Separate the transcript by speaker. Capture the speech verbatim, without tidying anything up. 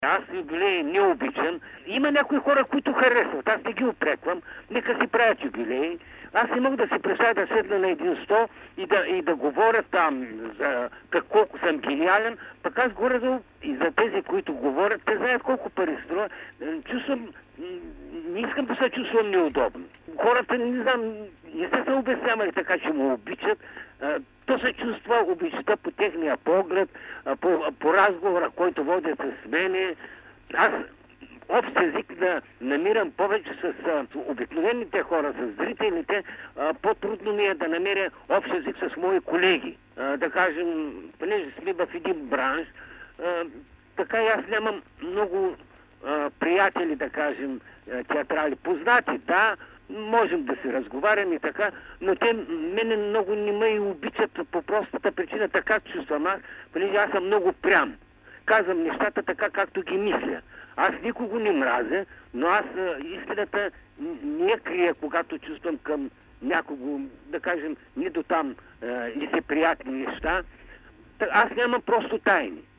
Speaker 1: Аз юбилеи не обичам. Има някои хора, които харесват. Аз не ги упреквам. Нека си правят юбилеи. Аз не мога да си представя да седна на един стол и да, и да говоря там за как, колко съм гениален. Пък аз горе и за тези, които говорят, те знаят колко пари струва. Чувствам, не искам да се чувствам неудобно. Хората, не знам, не са се обяснявали така, че му обичат. То се чувства обичата по техния поглед, по, по разговора, който водят с мене. Аз общ език да намирам повече с, с обикновените хора, с зрителите, по-трудно ми е да намеря общ език с мои колеги. А, да кажем, понеже сме в един бранш, а, така и аз нямам много а, приятели, да кажем, театрали. Познати, да, можем да се разговаряме и така, но те мене много не ме и обичат по простата причина, така чувствам аз, понеже аз съм много прям. Казвам нещата така, както ги мисля. Аз никого не мразя, но аз истината не я крия, когато чувствам към някого, да кажем, не до там, е, ли се приятни неща. Аз нямам просто тайни.